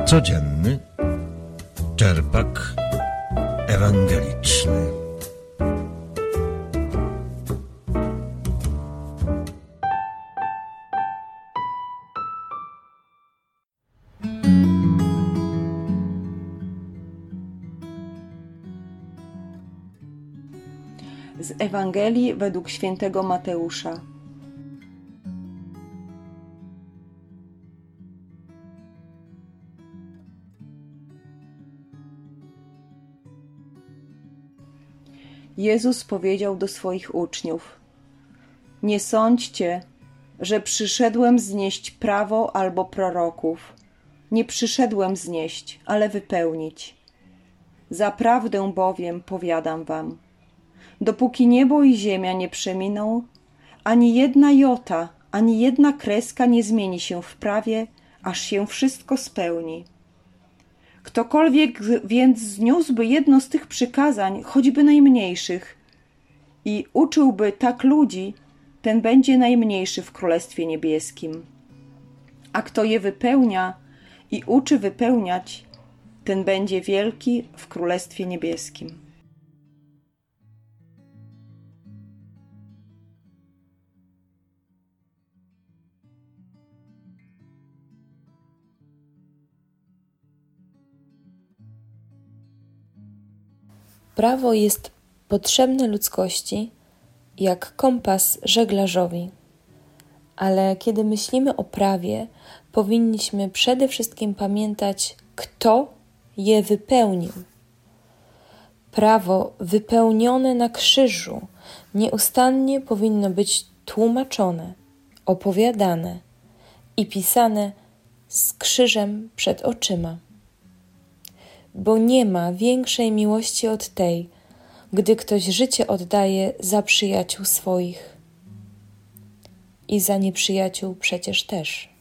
Codzienny czerpak ewangeliczny. Z Ewangelii według świętego Mateusza. Jezus powiedział do swoich uczniów: Nie sądźcie, że przyszedłem znieść prawo albo proroków. Nie przyszedłem znieść, ale wypełnić. Zaprawdę bowiem powiadam wam, dopóki niebo i ziemia nie przeminą, ani jedna jota, ani jedna kreska nie zmieni się w prawie, aż się wszystko spełni. Ktokolwiek więc zniósłby jedno z tych przykazań, choćby najmniejszych, i uczyłby tak ludzi, ten będzie najmniejszy w Królestwie Niebieskim. A kto je wypełnia i uczy wypełniać, ten będzie wielki w Królestwie Niebieskim. Prawo jest potrzebne ludzkości jak kompas żeglarzowi, ale kiedy myślimy o prawie, powinniśmy przede wszystkim pamiętać, kto je wypełnił. Prawo wypełnione na krzyżu nieustannie powinno być tłumaczone, opowiadane i pisane z krzyżem przed oczyma. Bo nie ma większej miłości od tej, gdy ktoś życie oddaje za przyjaciół swoich. I za nieprzyjaciół przecież też.